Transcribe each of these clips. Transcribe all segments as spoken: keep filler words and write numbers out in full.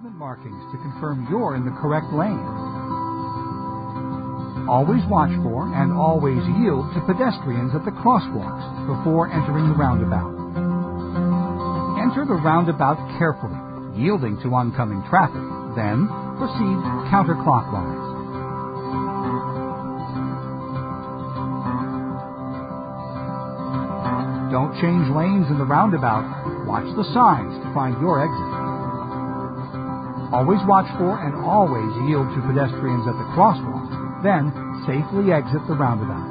pavement markings to confirm you're in the correct lane. Always watch for and always yield to pedestrians at the crosswalks before entering the roundabout. Enter the roundabout carefully, yielding to oncoming traffic, then proceed counterclockwise. Don't change lanes in the roundabout. Watch the signs to find your exit. Always watch for and always yield to pedestrians at the crosswalk, then safely exit the roundabout.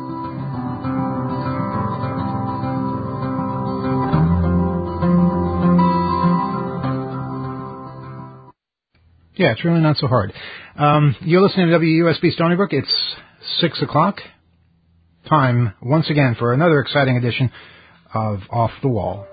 Yeah, it's really not so hard. Um, you're listening to W U S B Stony Brook. It's six o'clock. Time, once again, for another exciting edition of Off the Wall.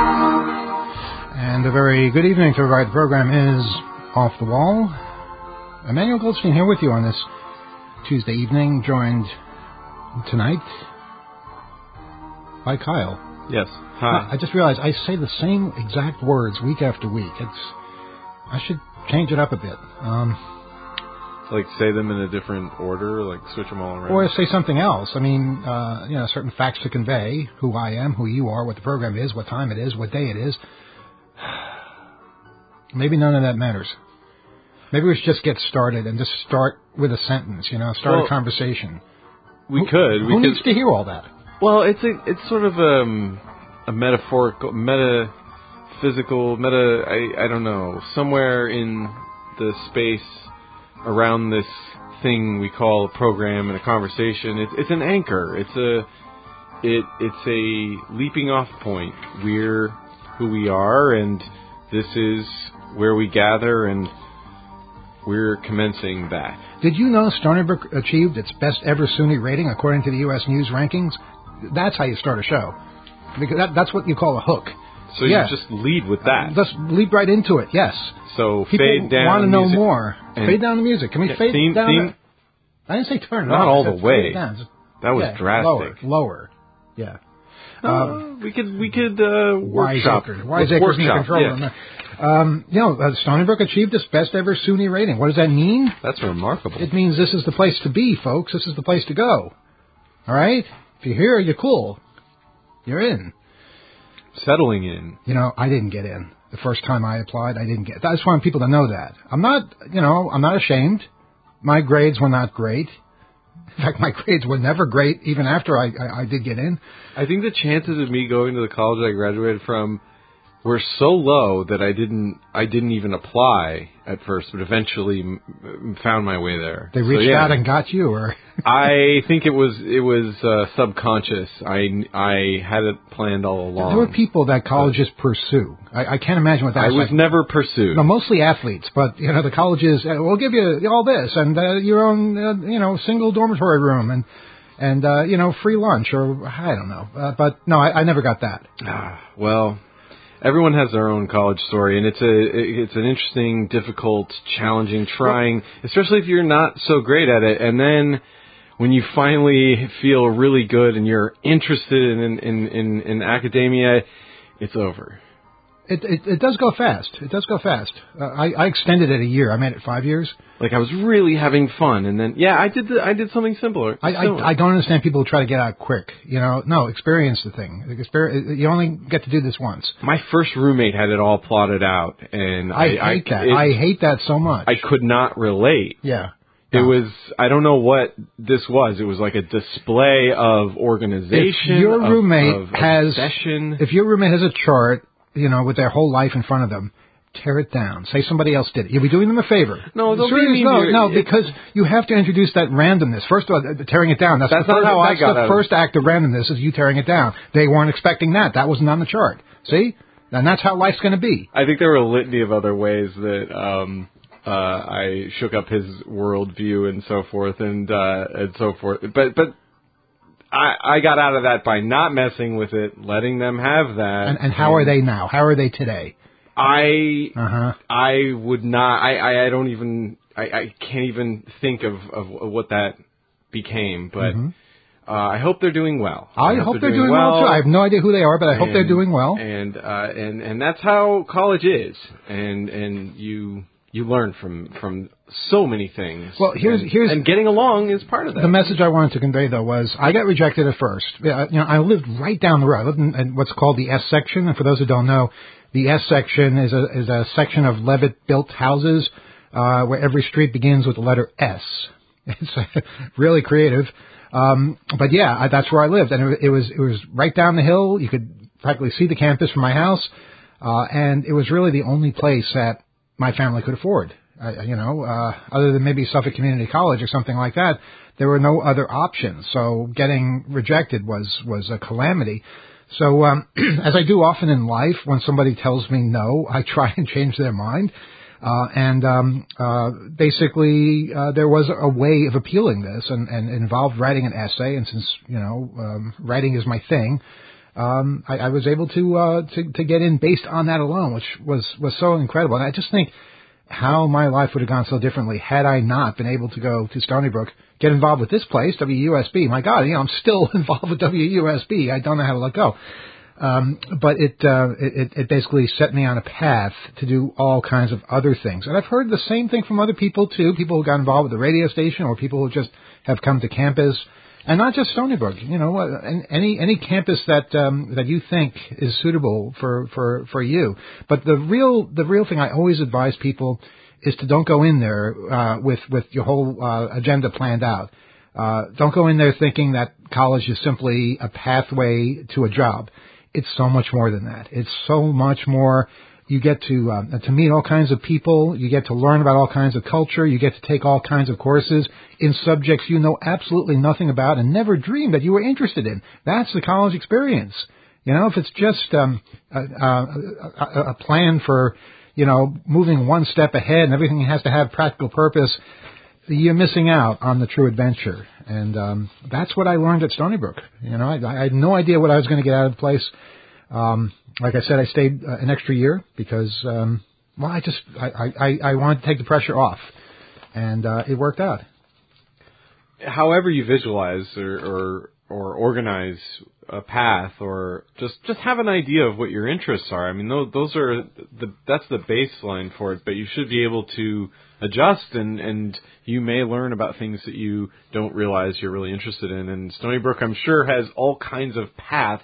And a very good evening to everybody. The program is Off the Wall. Emmanuel Goldstein here with you on this Tuesday evening, joined tonight by Kyle. Yes. Hi. I just realized I say the same exact words week after week. It's I should change it up a bit. Um, like say them in a different order, like switch them all around. Or say something else. I mean, uh, you know, certain facts to convey, who I am, who you are, what the program is, what time it is, what day it is. Maybe none of that matters. Maybe we should just get started and just start with a sentence, you know, start well, a conversation. We who, could. We who could. needs to hear all that? Well, it's a, it's sort of um, a metaphorical, metaphysical, meta, I, I don't know, somewhere in the space around this thing we call a program and a conversation. It's, it's an anchor. It's a, it, it's a leaping off point. We're who we are, and this is where we gather, and we're commencing that. Did you know Stony Brook achieved its best ever SUNY rating according to the U S News rankings? That's how you start a show. Because that, that's what you call a hook. So yeah. you just lead with that. Just leap right into it, yes. So people fade down want to know music more. Fade down the music. Can we yeah, fade theme, down theme, the... I didn't say turn it Not off. all I the said way. fade down. Just, that was yeah, drastic. Lower. Lower. Yeah. Uh, um, we could we could uh, workshop. Wiseacres in control yeah. of them. Um, you know, uh, Stony Brook achieved its best ever SUNY rating. What does that mean? That's remarkable. It means this is the place to be, folks. This is the place to go. All right? If you're here, you're cool. You're in. Settling in. You know, I didn't get in. The first time I applied, I didn't get. I just want people to know that. I'm not, you know, I'm not ashamed. My grades were not great. In fact, my grades were never great, even after I, I, I did get in. I think the chances of me going to the college I graduated from were so low that I didn't I didn't even apply at first, but eventually m- found my way there. They reached so, yeah. out and got you, or I think it was it was uh, subconscious. I I had it planned all along. There were people that colleges pursue. I, I can't imagine what that I was was like. never pursued. No, mostly athletes, but you know the colleges uh, we'll give you all this and uh, your own uh, you know single dormitory room and and uh, you know free lunch or I don't know. Uh, but no, I, I never got that. Ah, well. Everyone has their own college story, and it's a it's an interesting, difficult, challenging, trying, especially if you're not so great at it. And then when you finally feel really good and you're interested in in in, in academia, it's over. It, it it does go fast. It does go fast. Uh, I I extended it a year. I made it five years. Like I was really having fun, and then yeah, I did the, I did something simpler. I, I I don't understand people who try to get out quick. You know, no, experience the thing. Experience, you only get to do this once. My first roommate had it all plotted out, and I, I hate I, that. It, I hate that so much. I could not relate. Yeah. It no. was, I don't know what this was. It was like a display of organization. If your of, roommate of has, obsession. If your roommate has a chart, you know, with their whole life in front of them, tear it down. Say somebody else did it. You'll be doing them a favor. No, don't Serious, be no, mean. no, because you have to introduce that randomness. First of all, tearing it down. That's, that's the not first, how I that's got the out first act of randomness is you tearing it down. They weren't expecting that. That wasn't on the chart. See? And that's how life's going to be. I think there were a litany of other ways that um, uh, I shook up his worldview and so forth and uh, and so forth. But but I, I got out of that by not messing with it, letting them have that. And, and how and, are they now? How are they today? I uh-huh. I would not. I, I, I don't even. I, I can't even think of, of what that became. But mm-hmm. uh, I hope they're doing well. I, I hope, hope they're, they're doing, doing well, well too. I have no idea who they are, but I and, hope they're doing well. And uh, and and that's how college is. And and you you learn from from so many things. Well, here's and, here's and getting along is part of that. The message I wanted to convey though was I got rejected at first. Uh, you know, I lived right down the road. I lived in, in what's called the S section, and for those who don't know. The S section is a is a section of Levitt-built houses uh, where every street begins with the letter S. It's uh, really creative, um, but yeah, I, that's where I lived, and it, it was it was right down the hill. You could practically see the campus from my house, uh, and it was really the only place that my family could afford. I, you know, uh, other than maybe Suffolk Community College or something like that, there were no other options. So getting rejected was was a calamity. So, um, as I do often in life, when somebody tells me no, I try and change their mind. Uh, and, um, uh, basically, uh, there was a way of appealing this and, and it involved writing an essay. And since, you know, um, writing is my thing, um, I, I was able to, uh, to, to get in based on that alone, which was, was so incredible. And I just think, how my life would have gone so differently had I not been able to go to Stony Brook, get involved with this place, W U S B. My God, you know, I'm still involved with W U S B. I don't know how to let go. Um, but it, uh, it, it basically set me on a path to do all kinds of other things. And I've heard the same thing from other people too, people who got involved with the radio station or people who just have come to campus. And not just Stony Brook, you know, any, any campus that, um, that you think is suitable for, for, for you. But the real, the real thing I always advise people is to don't go in there, uh, with, with your whole, uh, agenda planned out. Uh, don't go in there thinking that college is simply a pathway to a job. It's so much more than that. It's so much more. You get to uh, to meet all kinds of people. You get to learn about all kinds of culture. You get to take all kinds of courses in subjects you know absolutely nothing about and never dreamed that you were interested in. That's the college experience. You know, if it's just um, a, a, a plan for, you know, moving one step ahead and everything has to have practical purpose, you're missing out on the true adventure. And um, that's what I learned at Stony Brook. You know, I, I had no idea what I was going to get out of the place. Um, like I said, I stayed uh, an extra year because, um, well, I just I, I, I wanted to take the pressure off, and uh, it worked out. However you visualize or, or or organize a path, or just just have an idea of what your interests are. I mean, those, those are the that's the baseline for it. But you should be able to adjust, and, and you may learn about things that you don't realize you're really interested in. And Stony Brook, I'm sure, has all kinds of paths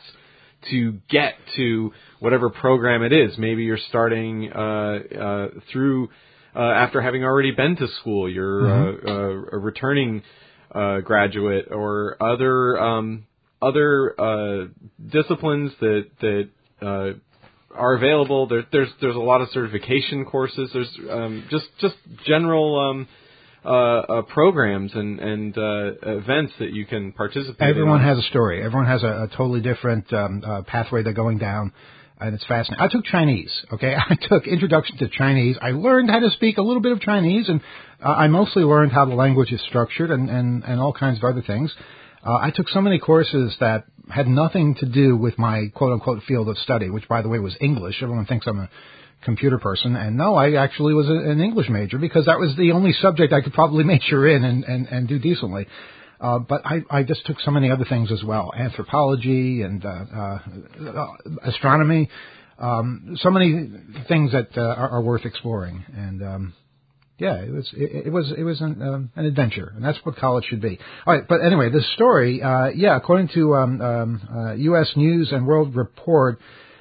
to get to whatever program it is. Maybe you're starting uh, uh, through uh, after having already been to school. You're mm-hmm. uh, uh, a returning uh, graduate, or other um, other uh, disciplines that that uh, are available. There, there's there's a lot of certification courses. There's um, just just general um, uh, uh, programs and and uh, events that you can participate in. Everyone has a story. Everyone has a, a totally different um, uh, pathway they're going down, and it's fascinating. I took Chinese. Okay, I took Introduction to Chinese. I learned how to speak a little bit of Chinese, and uh, I mostly learned how the language is structured and and, and all kinds of other things. Uh, I took so many courses that had nothing to do with my quote-unquote field of study, which, by the way, was English. Everyone thinks I'm a computer person. And no, I actually was a, an English major because that was the only subject I could probably major in and, and, and do decently. Uh, but I, I just took so many other things as well, anthropology and uh, uh, astronomy, um, so many things that uh, are, are worth exploring. And um Yeah, it was it, it was it was an, um, an adventure, and that's what college should be. All right, but anyway, this story, uh, yeah, according to um, um, uh, U S News and World Report,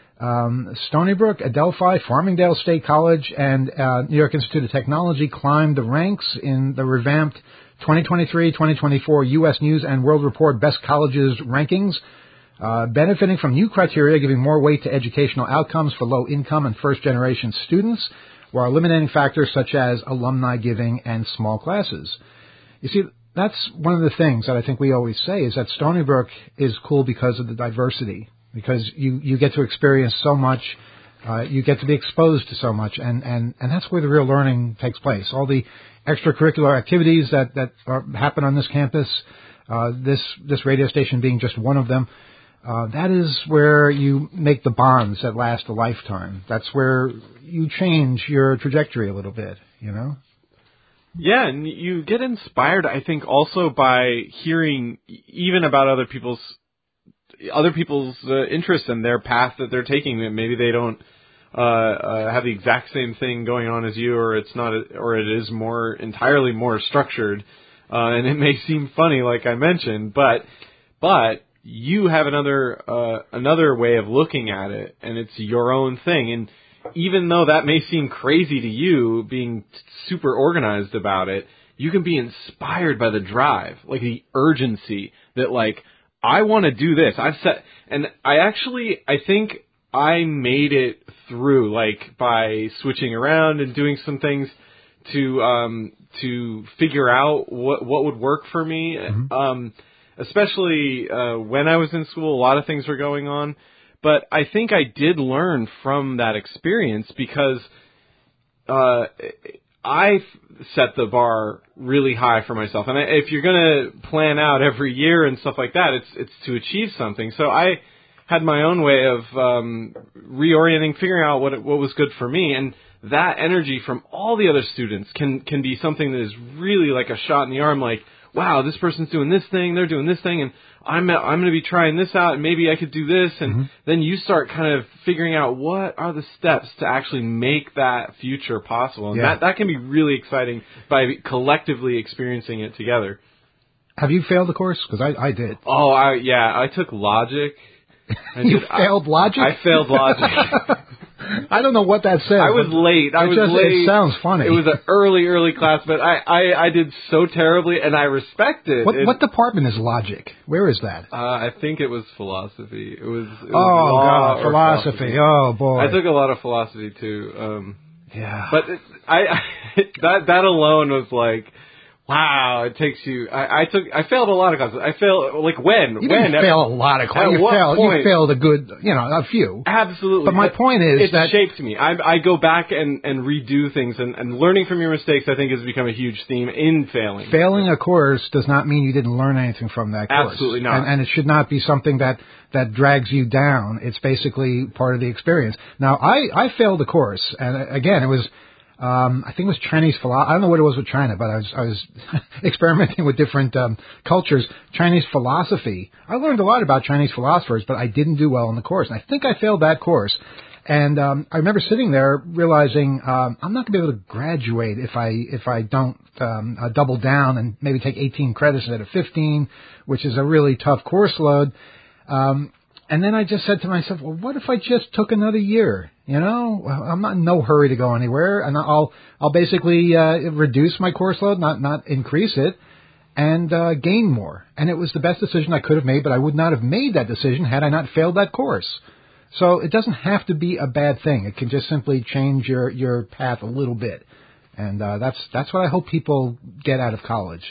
um, Stony Brook, Adelphi, Farmingdale State College, and uh, New York Institute of Technology climbed the ranks in the revamped twenty twenty-three twenty twenty-four U S News and World Report Best Colleges rankings, uh, benefiting from new criteria giving more weight to educational outcomes for low-income and first-generation students, while eliminating factors such as alumni giving and small classes. You see, that's one of the things that I think we always say is that Stony Brook is cool because of the diversity, because you, you get to experience so much, uh, you get to be exposed to so much, and, and, and that's where the real learning takes place. All the extracurricular activities that, that are, happen on this campus, uh, this, this radio station being just one of them, Uh, that is where you make the bonds that last a lifetime. That's where you change your trajectory a little bit, you know? Yeah, and you get inspired, I think, also by hearing even about other people's other people's uh, interests and their path that they're taking. That maybe they don't uh, uh, have the exact same thing going on as you, or it's not, or it is more entirely more structured. Uh, and it may seem funny, like I mentioned, but but. You have another uh, another way of looking at it, and it's your own thing. And even though that may seem crazy to you, being super organized about it, you can be inspired by the drive, like the urgency that, like, I want to do this. I've set, and I actually, I think I made it through, like, by switching around and doing some things to um, to figure out what what would work for me. Mm-hmm. Um, Especially uh, when I was in school, a lot of things were going on. But I think I did learn from that experience because uh, I set the bar really high for myself. And I, if you're going to plan out every year and stuff like that, it's it's to achieve something. So I had my own way of um, reorienting, figuring out what what was good for me. And that energy from all the other students can can be something that is really like a shot in the arm. Like, wow, this person's doing this thing, they're doing this thing, and I'm I'm going to be trying this out, and maybe I could do this. And mm-hmm. then you start kind of figuring out what are the steps to actually make that future possible. And yeah. that, that can be really exciting by collectively experiencing it together. Have you failed the course? Because I, I did. Oh, I, yeah, I took logic. I you did, failed I, logic? I failed logic. I don't know what that says. I was late. I was just, late. It sounds funny. It was an early, early class, but I, I, I did so terribly, and I respect it. What, it, what department is logic? Where is that? Uh, I think it was philosophy. It was, it was oh, law God, philosophy. philosophy. Oh, boy. I took a lot of philosophy, too. Um, yeah. But it, I, I that that alone was like, wow, it takes you. I, I took. I failed a lot of classes. I failed. Like when? You when? didn't fail a lot of classes. At You what failed. point? You failed a good, you know, a few. Absolutely. But my but point is it that shaped me. I, I go back and, and redo things, and, and learning from your mistakes, I think, has become a huge theme in failing. Failing a course does not mean you didn't learn anything from that course. Absolutely not. And, and it should not be something that that drags you down. It's basically part of the experience. Now, I I failed a course, and again, it was. Um, I think it was Chinese philosophy. I don't know what it was with China, but I was, I was experimenting with different um, cultures. Chinese philosophy. I learned a lot about Chinese philosophers, but I didn't do well in the course. And I think I failed that course. And um, I remember sitting there realizing um, I'm not going to be able to graduate if I if I don't um, uh, double down and maybe take eighteen credits instead of fifteen, which is a really tough course load. Um, and then I just said to myself, well, what if I just took another year? You know, I'm not in no hurry to go anywhere, and I'll I'll basically uh, reduce my course load, not not increase it, and uh, gain more. And it was the best decision I could have made, but I would not have made that decision had I not failed that course. So it doesn't have to be a bad thing. It can just simply change your, your path a little bit, and uh, that's that's what I hope people get out of college.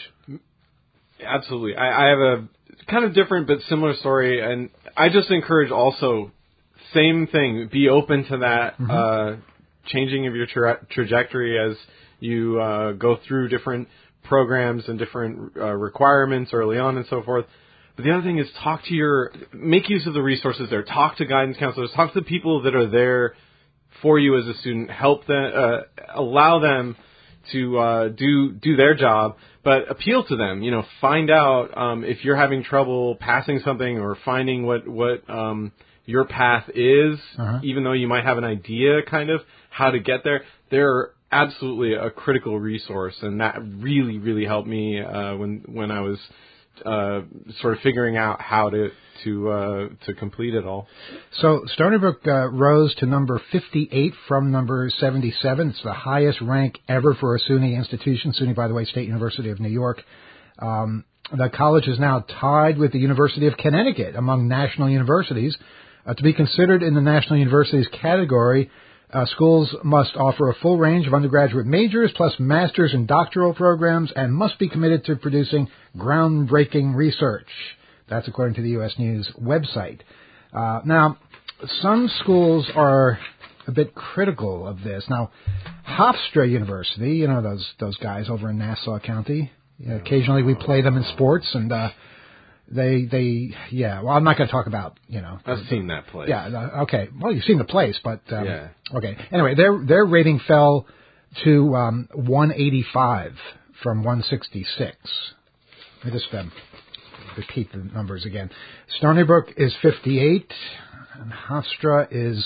Absolutely, I, I have a kind of different but similar story, and I just encourage also. Same thing. Be open to that mm-hmm. uh, changing of your tra- trajectory as you uh, go through different programs and different uh, requirements early on and so forth. But the other thing is talk to your, make use of the resources there. Talk to guidance counselors. Talk to the people that are there for you as a student. Help them, uh, allow them to uh, do do their job, but appeal to them. You know, find out um, if you're having trouble passing something or finding what what. Um, your path is, uh-huh. even though you might have an idea kind of how to get there, they're absolutely a critical resource, and that really, really helped me uh, when when I was uh, sort of figuring out how to to uh, to complete it all. So Stony Brook uh, rose to number fifty-eight from number seventy-seven. It's the highest rank ever for a SUNY institution. SUNY, by the way, State University of New York. Um, the college is now tied with the University of Connecticut among national universities. Uh, to be considered in the National Universities category, uh, schools must offer a full range of undergraduate majors plus master's and doctoral programs and must be committed to producing groundbreaking research. That's according to the U S News website. Uh, now, some schools are a bit critical of this. Now, Hofstra University, you know those those guys over in Nassau County. You know, occasionally we play them in sports, and uh, They, they, yeah. Well, I'm not going to talk about, you know. I've seen that place. Yeah. Uh, okay. Well, you've seen the place, but um, yeah. Okay. Anyway, their their rating fell to um, one eighty-five from one sixty-six. Let me just um, repeat the numbers again. Stony Brook is fifty-eight, and Hofstra is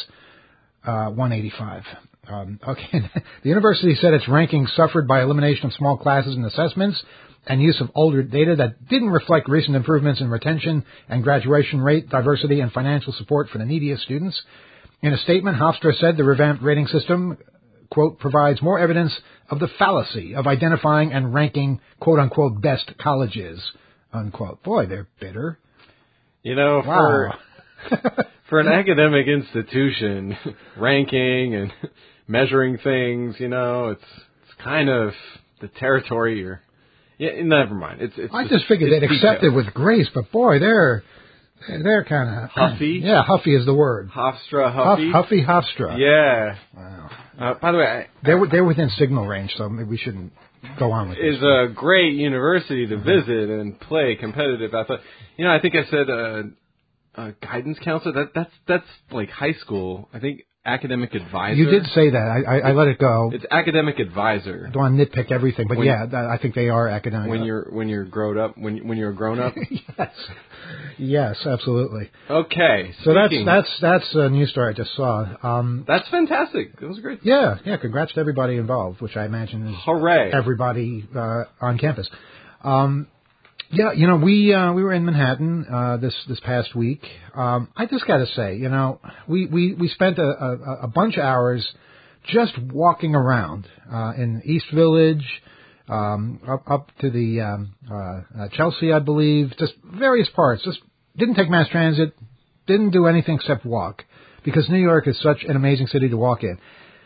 uh, one eighty-five. Um, okay. The university said its ranking suffered by elimination of small classes and assessments and use of older data that didn't reflect recent improvements in retention and graduation rate, diversity, and financial support for the neediest students. In a statement, Hofstra said the revamped rating system, quote, provides more evidence of the fallacy of identifying and ranking, quote, unquote, best colleges, unquote. Boy, they're bitter. You know, wow. for for an academic institution, ranking and measuring things, you know, it's it's kind of the territory you're... Yeah, never mind. It's, it's I just, just figured they'd accept it with grace, but boy, they're they're kind of huffy. Yeah, huffy is the word. Hofstra, huffy. Huff, huffy, Hofstra. Yeah. Wow. Uh, by the way, I, they're they're within signal range, so maybe we shouldn't go on with this. It's a great university to mm-hmm. visit and play competitive athletic. You know, I think I said uh, uh, guidance counselor. That that's that's like high school. I think academic advisor. You did say that. I, I, I let it go. It's academic advisor. I don't want to nitpick everything, but when, yeah, I think they are academic. When you're when you're grown up, when when you're a grown up. Yes, yes, absolutely. Okay, so speaking. that's that's that's a news story I just saw. Um, that's fantastic. That was great. Yeah, yeah. Congrats to everybody involved, which I imagine is hooray everybody uh, on campus. Um, Yeah, you know, we uh, we were in Manhattan uh, this this past week. Um, I just got to say, you know, we we we spent a, a, a bunch of hours just walking around uh, in East Village, um, up up to the um, uh, uh, Chelsea, I believe, just various parts. Just didn't take mass transit, didn't do anything except walk, because New York is such an amazing city to walk in.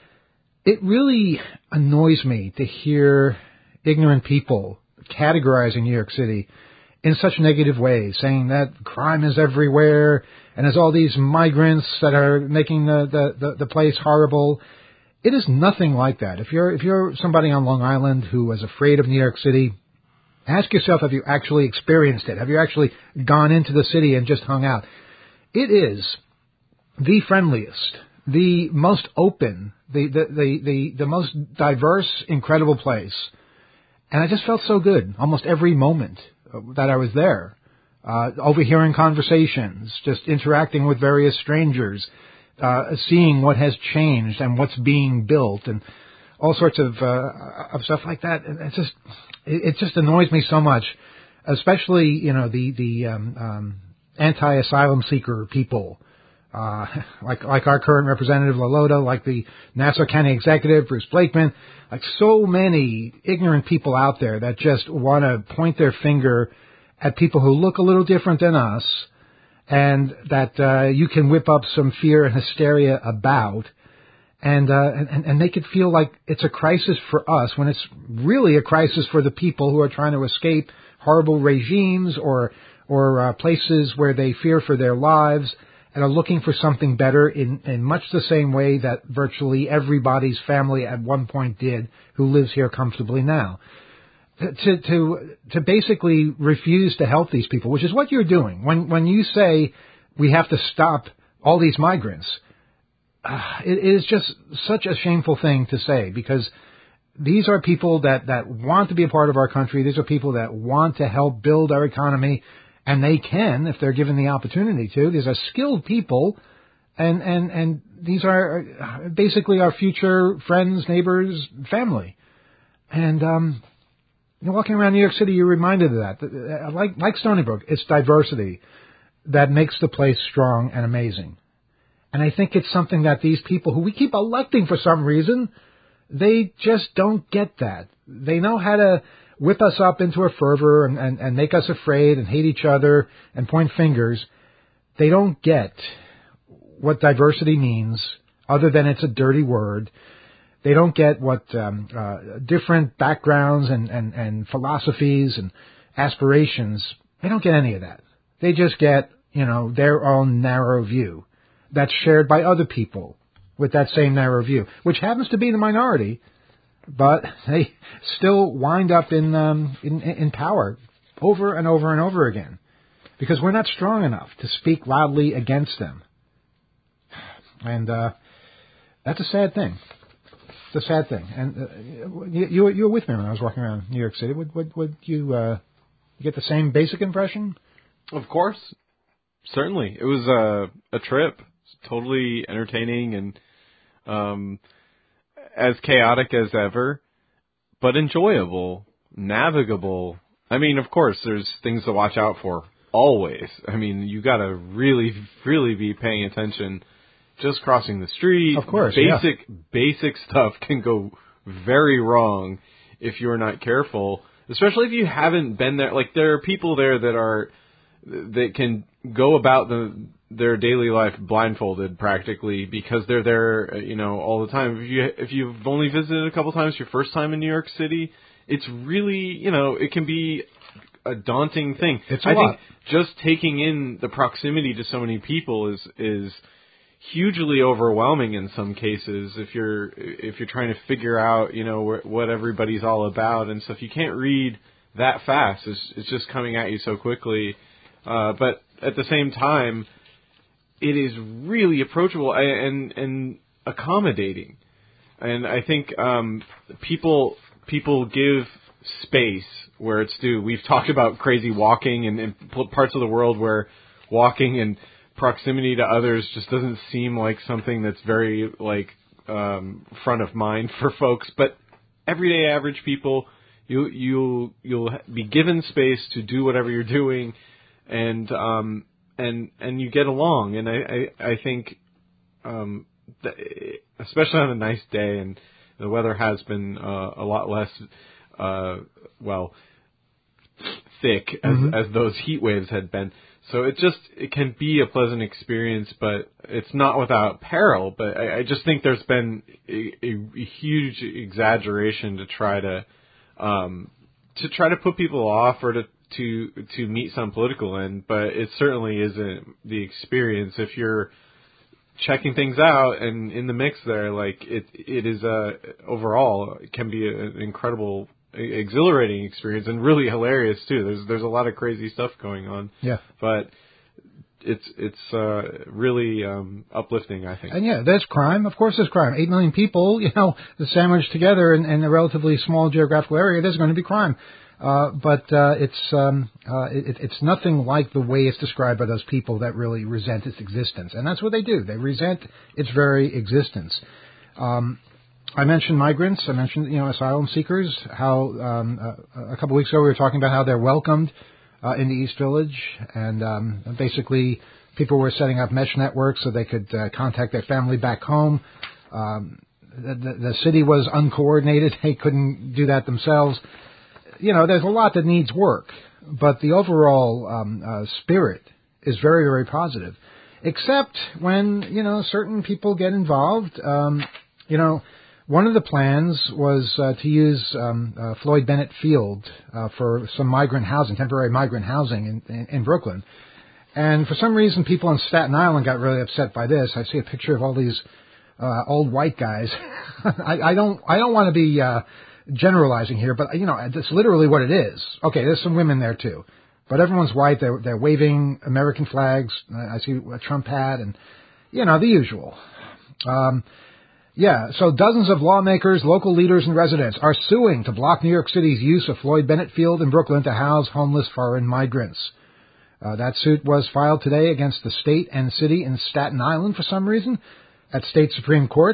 It really annoys me to hear ignorant people categorizing New York City in such negative ways, saying that crime is everywhere and there's all these migrants that are making the, the, the, the place horrible. It is nothing like that. If you're if you're somebody on Long Island who is afraid of New York City, ask yourself, have you actually experienced it? Have you actually gone into the city and just hung out? It is the friendliest, the most open, the the, the, the, the most diverse, incredible place. And I just felt so good almost every moment that I was there, uh, overhearing conversations, just interacting with various strangers, uh, seeing what has changed and what's being built and all sorts of, uh, of stuff like that. And it's just, it, it just annoys me so much, especially, you know, the, the, um, um, anti-asylum seeker people. Uh, like, like our current representative, Lalota, like the Nassau County executive, Bruce Blakeman, like so many ignorant people out there that just want to point their finger at people who look a little different than us and that, uh, you can whip up some fear and hysteria about and, uh, and, and make it feel like it's a crisis for us when it's really a crisis for the people who are trying to escape horrible regimes or, or, uh, places where they fear for their lives and are looking for something better in, in much the same way that virtually everybody's family at one point did who lives here comfortably now. To, to, to basically refuse to help these people, which is what you're doing. When, when you say we have to stop all these migrants, uh, it is just such a shameful thing to say because these are people that, that want to be a part of our country. These are people that want to help build our economy. And they can, if they're given the opportunity to. These are skilled people, and, and, and these are basically our future friends, neighbors, family. And um, you're walking around New York City, you're reminded of that. Like, like Stony Brook, it's diversity that makes the place strong and amazing. And I think it's something that these people who we keep electing for some reason, they just don't get that. They know how to whip us up into a fervor and, and, and make us afraid and hate each other and point fingers. They don't get what diversity means other than it's a dirty word. They don't get what um, uh, different backgrounds and, and, and philosophies and aspirations, they don't get any of that. They just get, you know, their own narrow view that's shared by other people with that same narrow view, which happens to be the minority. But they still wind up in, um, in in power over and over and over again because we're not strong enough to speak loudly against them. And uh, that's a sad thing. It's a sad thing. And uh, you, you, were, you were with me when I was walking around New York City. Would, would, would you, uh, you get the same basic impression? Of course. Certainly. It was a, a trip. It's totally entertaining and... Um, as chaotic as ever, but enjoyable, navigable. I mean, of course, there's things to watch out for, always. I mean, you got to really, really be paying attention. Just crossing the street, of course, basic, yeah. basic stuff can go very wrong if you're not careful, especially if you haven't been there. Like, there are people there that are, that can go about the their daily life blindfolded practically because they're there, you know, all the time. If you if you've only visited a couple times, your first time in New York City, it's really, you know, it can be a daunting thing. It's a I lot. think just taking in the proximity to so many people is is hugely overwhelming in some cases. If you're if you're trying to figure out, you know, wh- what everybody's all about and stuff, you can't read that fast. It's it's just coming at you so quickly. Uh, but at the same time, it is really approachable, and and accommodating. And I think um, people people give space where it's due. We've talked about crazy walking and, and parts of the world where walking and proximity to others just doesn't seem like something that's very like um, front of mind for folks. But everyday average people, you you you'll be given space to do whatever you're doing, and um, and and you get along. And I I, I think. Um, especially on a nice day, and the weather has been uh, a lot less, uh, well, thick as, mm-hmm. as those heat waves had been. So it just it can be a pleasant experience, but it's not without peril. But I, I just think there's been a, a, a huge exaggeration to try to um, to try to put people off or to to to meet some political end. But it certainly isn't the experience if you're checking things out and in the mix there, like it, it is a overall it can be a, an incredible, exhilarating experience and really hilarious too. There's there's a lot of crazy stuff going on. Yeah, but it's it's uh, really um, uplifting, I think. And yeah, there's crime. Of course, there's crime. Eight million people, you know, sandwiched together in, in a relatively small geographical area. There's going to be crime. Uh, but uh, it's um, uh, it, it's nothing like the way it's described by those people that really resent its existence, and that's what they do. They resent its very existence. Um, I mentioned migrants. I mentioned you know asylum seekers. How um, uh, a couple weeks ago we were talking about how they're welcomed uh, in the East Village, and um, basically people were setting up mesh networks so they could uh, contact their family back home. Um, the, the, the city was uncoordinated; they couldn't do that themselves. You know, there's a lot that needs work, but the overall um, uh, spirit is very, very positive, except when, you know, certain people get involved. Um, you know, one of the plans was uh, to use um, uh, Floyd Bennett Field uh, for some migrant housing, temporary migrant housing in, in, in Brooklyn. And for some reason, people on Staten Island got really upset by this. I see a picture of all these uh, old white guys. I, I don't, I don't want to be uh, generalizing here, but you know, it's literally what it is. Okay, there's some women there too, but everyone's white. They're they're waving American flags. I see a Trump hat, and you know the usual. Um, yeah, so dozens of lawmakers, local leaders, and residents are suing to block New York City's use of Floyd Bennett Field in Brooklyn to house homeless foreign migrants. Uh, that suit was filed today against the state and city in Staten Island for some reason at state Supreme Court.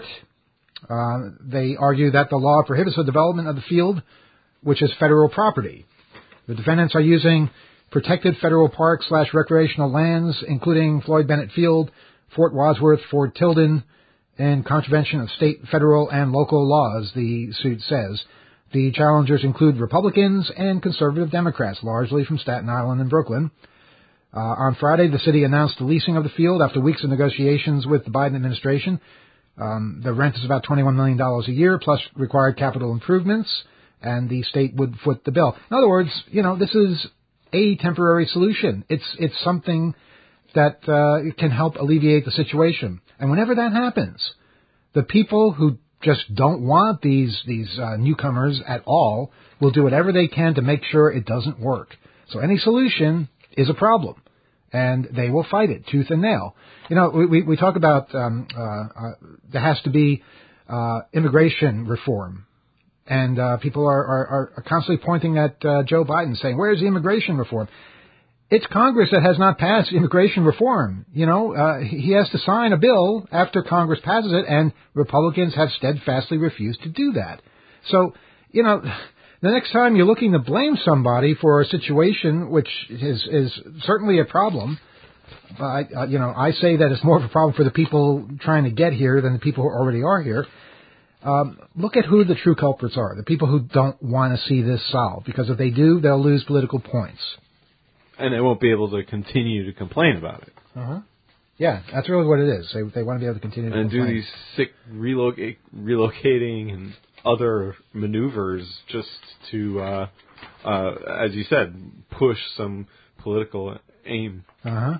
Uh, they argue that the law prohibits the development of the field, which is federal property. The defendants are using protected federal park slash recreational lands, including Floyd Bennett Field, Fort Wadsworth, Fort Tilden, in contravention of state, federal, and local laws, the suit says. The challengers include Republicans and conservative Democrats, largely from Staten Island and Brooklyn. Uh, on Friday, the city announced the leasing of the field after weeks of negotiations with the Biden administration. Um, the rent is about twenty-one million dollars a year, plus required capital improvements, and the state would foot the bill. In other words, you know, this is a temporary solution. It's it's something that uh, can help alleviate the situation. And whenever that happens, the people who just don't want these these uh, newcomers at all will do whatever they can to make sure it doesn't work. So any solution is a problem, and they will fight it tooth and nail. You know, we, we, we talk about um, uh, uh, there has to be uh, immigration reform, and uh, people are, are, are constantly pointing at uh, Joe Biden, saying, "Where's the immigration reform?" It's Congress that has not passed immigration reform. You know, uh, he has to sign a bill after Congress passes it, and Republicans have steadfastly refused to do that. So, you know, the next time you're looking to blame somebody for a situation which is, is certainly a problem, I, uh, you know, I say that it's more of a problem for the people trying to get here than the people who already are here. Um, look at who the true culprits are, the people who don't want to see this solved, because if they do, they'll lose political points. And they won't be able to continue to complain about it. Uh-huh. Yeah, that's really what it is. They they want to be able to continue to and complain. And do these sick relocate, relocating and other maneuvers just to, uh, uh, as you said, push some political aim. Uh-huh.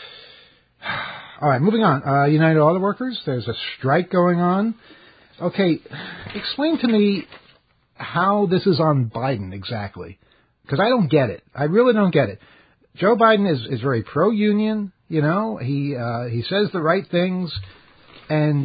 All right, moving on. Uh, United Auto Workers, there's a strike going on. Okay, explain to me how this is on Biden exactly, because I don't get it. I really don't get it. Joe Biden is, is very pro-union, you know. He uh, he says the right things, and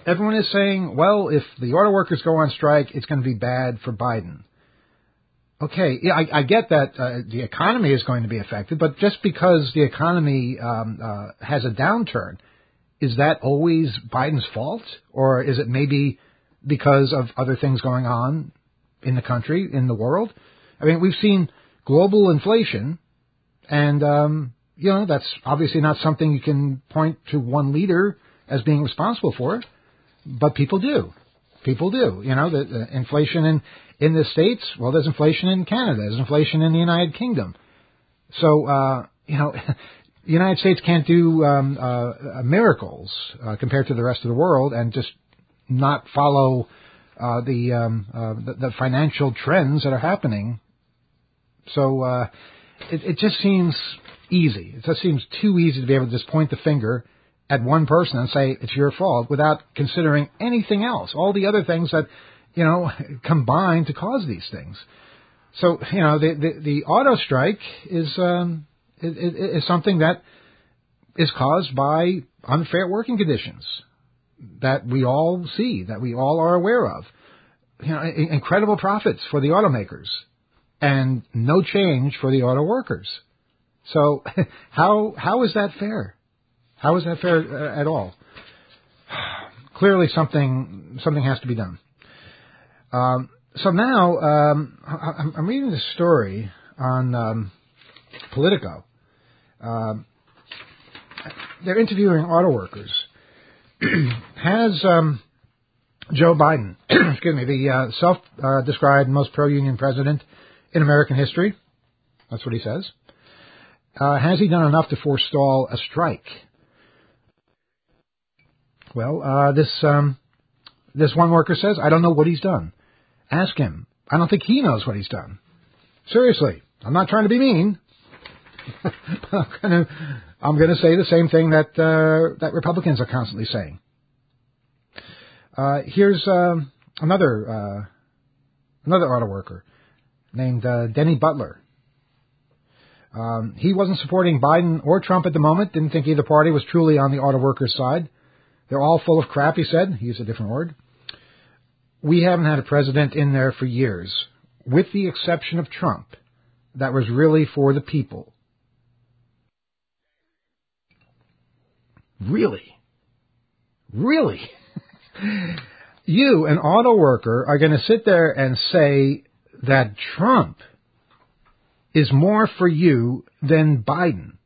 everyone is saying, well, if the auto workers go on strike, it's going to be bad for Biden. Okay, yeah, I, I get that uh, the economy is going to be affected, but just because the economy um, uh, has a downturn, is that always Biden's fault? Or is it maybe because of other things going on in the country, in the world? I mean, we've seen global inflation, and, um, you know, that's obviously not something you can point to one leader as being responsible for, but people do. People do. You know, the, the inflation in, in the States, well, there's inflation in Canada. There's inflation in the United Kingdom. So, uh, you know, the United States can't do um, uh, miracles uh, compared to the rest of the world and just not follow uh, the, um, uh, the the financial trends that are happening. So uh, it, it just seems easy. It just seems too easy to be able to just point the finger at one person and say it's your fault without considering anything else, all the other things that, you know, combine to cause these things. So, you know, the the, the auto strike is, um, is is something that is caused by unfair working conditions that we all see, that we all are aware of. You know, incredible profits for the automakers and no change for the auto workers. So how how is that fair? How is that fair uh, at all? Clearly, something something has to be done. Um, so now um, I, I'm reading this story on um, Politico. Um, they're interviewing auto workers. Has um, Joe Biden, excuse me, the uh, self-described uh, most pro-union president in American history? That's what he says. Uh, has he done enough to forestall a strike? Well, uh, this um, this one worker says, I don't know what he's done. Ask him. I don't think he knows what he's done. Seriously, I'm not trying to be mean. I'm gonna I'm gonna say the same thing that uh, that Republicans are constantly saying. Uh, here's uh, another uh, another auto worker named uh, Denny Butler. Um, he wasn't supporting Biden or Trump at the moment. Didn't think either party was truly on the auto workers' side. They're all full of crap, he said. He used a different word. We haven't had a president in there for years, with the exception of Trump, that was really for the people. Really? Really? You, an auto worker, are going to sit there and say that Trump is more for you than Biden.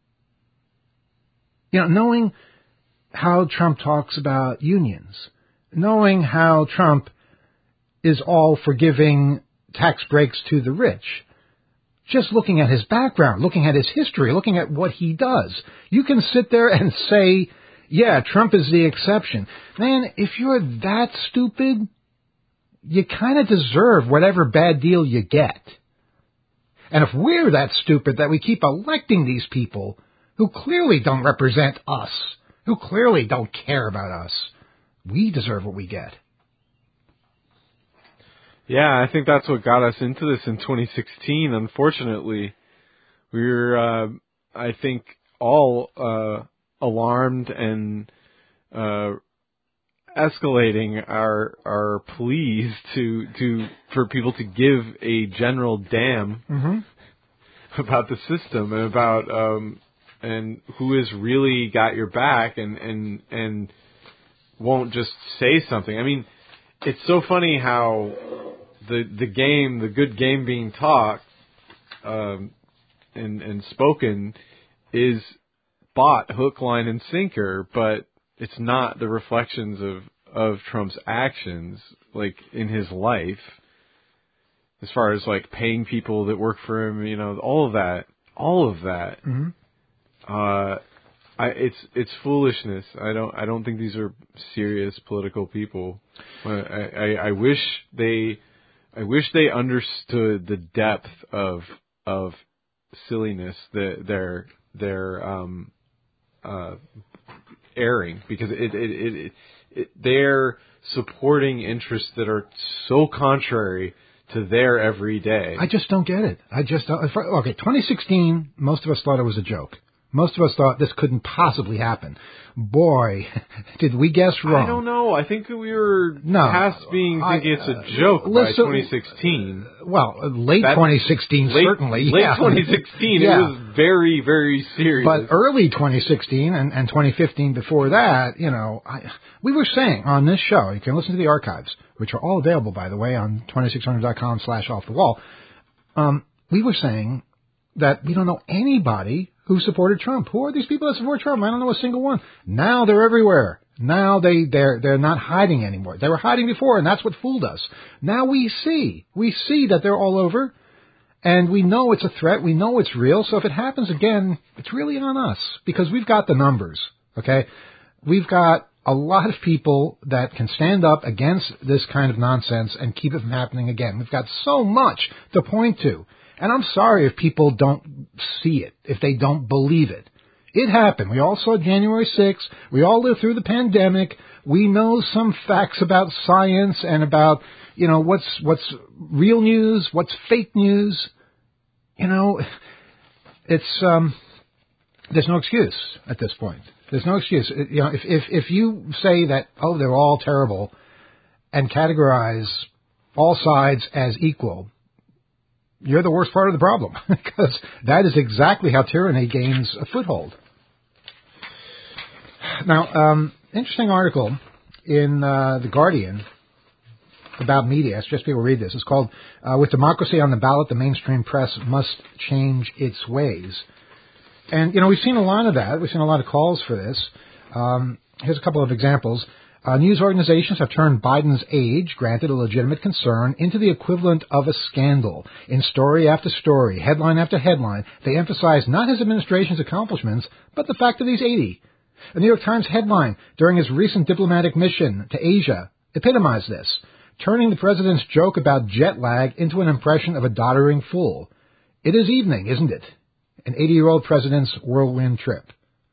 You know, knowing how Trump talks about unions, knowing how Trump is all for giving tax breaks to the rich, just looking at his background, looking at his history, looking at what he does, you can sit there and say, yeah, Trump is the exception. Man, if you're that stupid, you kind of deserve whatever bad deal you get. And if we're that stupid that we keep electing these people who clearly don't represent us, who clearly don't care about us, we deserve what we get. Yeah, I think that's what got us into this in twenty sixteen. Unfortunately, we were, uh, I think, all uh, alarmed and uh, escalating our our pleas to to for people to give a general damn mm-hmm. about the system and about um, and who has really got your back and and and won't just say something. I mean, it's so funny how the the game, the good game being talked um, and and spoken is bought hook, line, and sinker, but it's not the reflections of, of Trump's actions, like in his life, as far as like paying people that work for him, you know, all of that, all of that. Mm-hmm. Uh, I, it's it's foolishness. I don't I don't think these are serious political people. I, I, I wish they I wish they understood the depth of of silliness that they're they're um, uh, airing, because it it, it, it it they're supporting interests that are so contrary to their everyday. I just don't get it. I just don't. Okay, twenty sixteen. Most of us thought it was a joke. Most of us thought this couldn't possibly happen. Boy, did we guess wrong. I don't know. I think we were no, past being thinking I, it's a joke uh, by listen, twenty sixteen. Well, late That's, twenty sixteen, late, certainly. Late yeah. twenty sixteen, yeah. It was very, very serious. But early twenty sixteen and, and twenty fifteen before that, you know, I, we were saying on this show, you can listen to the archives, which are all available, by the way, on twenty-six hundred dot com slash off the wall. Um, we were saying that we don't know anybody who supported Trump. Who are these people that support Trump? I don't know a single one. Now they're everywhere. Now they, they're, they're not hiding anymore. They were hiding before, and that's what fooled us. Now we see. We see that they're all over, and we know it's a threat. We know it's real. So if it happens again, it's really on us, because we've got the numbers, okay? We've got a lot of people that can stand up against this kind of nonsense and keep it from happening again. We've got so much to point to. And I'm sorry if people don't see it, if they don't believe it. It happened. We all saw January sixth. We all lived through the pandemic. We know some facts about science and about, you know, what's what's real news, what's fake news. You know, it's um, there's no excuse at this point. There's no excuse. You know, if if if you say that, oh, they're all terrible, and categorize all sides as equal, you're the worst part of the problem, because that is exactly how tyranny gains a foothold. Now, um, interesting article in uh, The Guardian about media. I suggest people read this. It's called, uh, With Democracy on the Ballot, the Mainstream Press Must Change Its Ways. And, you know, we've seen a lot of that. We've seen a lot of calls for this. Um, here's a couple of examples. Uh, news organizations have turned Biden's age, granted a legitimate concern, into the equivalent of a scandal. In story after story, headline after headline, they emphasize not his administration's accomplishments, but the fact that he's eighty. A New York Times headline during his recent diplomatic mission to Asia epitomized this, turning the president's joke about jet lag into an impression of a doddering fool. It is evening, isn't it? An eighty-year-old president's whirlwind trip.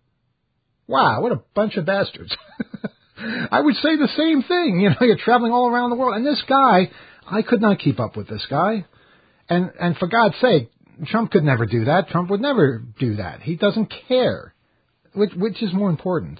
Wow, what a bunch of bastards. I would say the same thing. You know, you're traveling all around the world. And this guy, I could not keep up with this guy. And and for God's sake, Trump could never do that. Trump would never do that. He doesn't care. Which, which is more important?